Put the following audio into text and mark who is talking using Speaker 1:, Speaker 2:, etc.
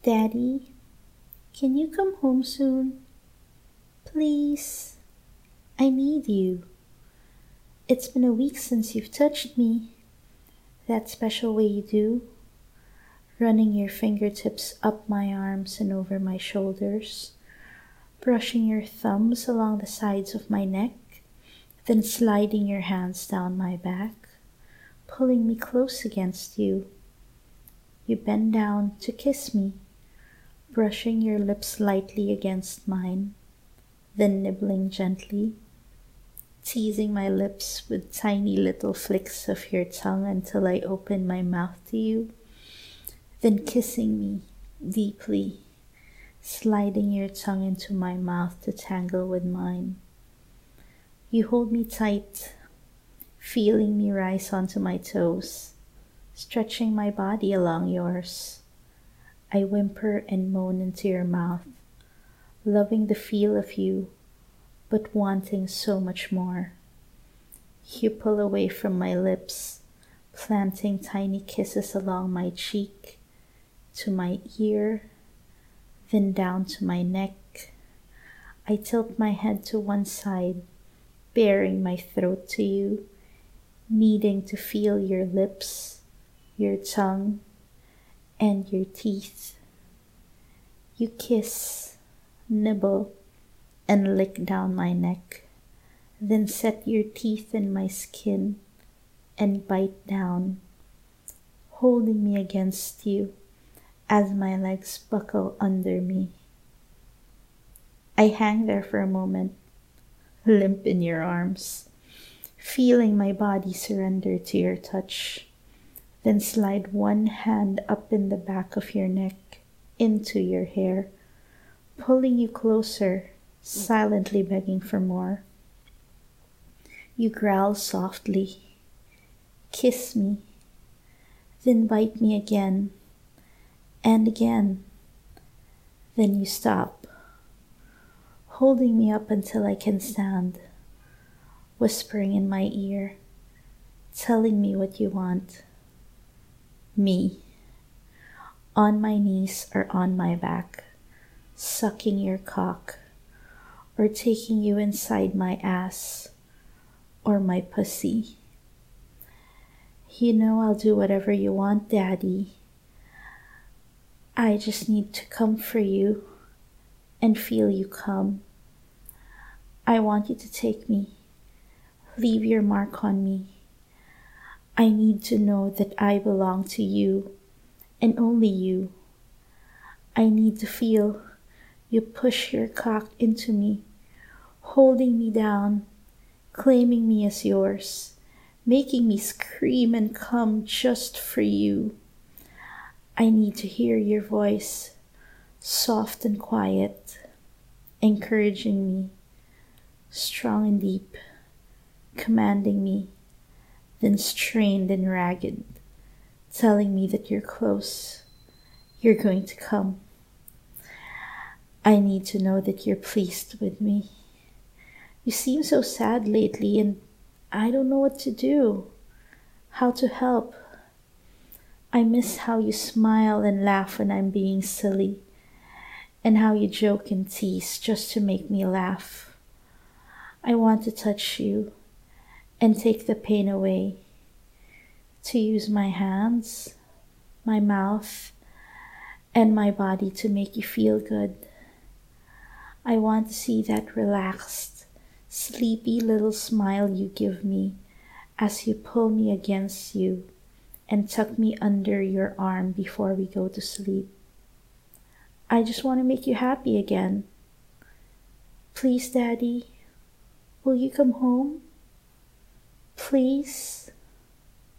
Speaker 1: Daddy, can you come home soon? Please, I need you. It's been a week since you've touched me, that special way you do, running your fingertips up my arms and over my shoulders, brushing your thumbs along the sides of my neck, then sliding your hands down my back, pulling me close against you. You bend down to kiss me, brushing your lips lightly against mine, then nibbling gently, teasing my lips with tiny little flicks of your tongue until I open my mouth to you, then kissing me deeply, sliding your tongue into my mouth to tangle with mine. You hold me tight, feeling me rise onto my toes, stretching my body along yours. I whimper and moan into your mouth, loving the feel of you, but wanting so much more. You pull away from my lips, planting tiny kisses along my cheek, to my ear, then down to my neck. I tilt my head to one side, baring my throat to you, needing to feel your lips, your tongue, and your teeth. You kiss, nibble, and lick down my neck, then set your teeth in my skin and bite down, holding me against you as my legs buckle under me. I hang there for a moment, limp in your arms, feeling my body surrender to your touch, then slide one hand up in the back of your neck into your hair, pulling you closer, silently begging for more. You growl softly, kiss me, then bite me again and again. Then you stop, holding me up until I can stand, whispering in my ear, telling me what you want. Me, on my knees or on my back, sucking your cock, or taking you inside my ass or my pussy. You know I'll do whatever you want, Daddy. I just need to come for you and feel you come. I want you to take me, leave your mark on me. I need to know that I belong to you and only you. I need to feel you push your cock into me, holding me down, claiming me as yours, making me scream and come just for you. I need to hear your voice, soft and quiet, encouraging me, strong and deep, commanding me, then strained and ragged, telling me that you're close, you're going to come. I need to know that you're pleased with me. You seem so sad lately, and I don't know what to do, how to help. I miss how you smile and laugh when I'm being silly, and how you joke and tease just to make me laugh. I want to touch you and take the pain away, to use my hands, my mouth, and my body to make you feel good. I want to see that relaxed, sleepy little smile you give me as you pull me against you and tuck me under your arm before we go to sleep. I just want to make you happy again. Please, Daddy, will you come home? Please?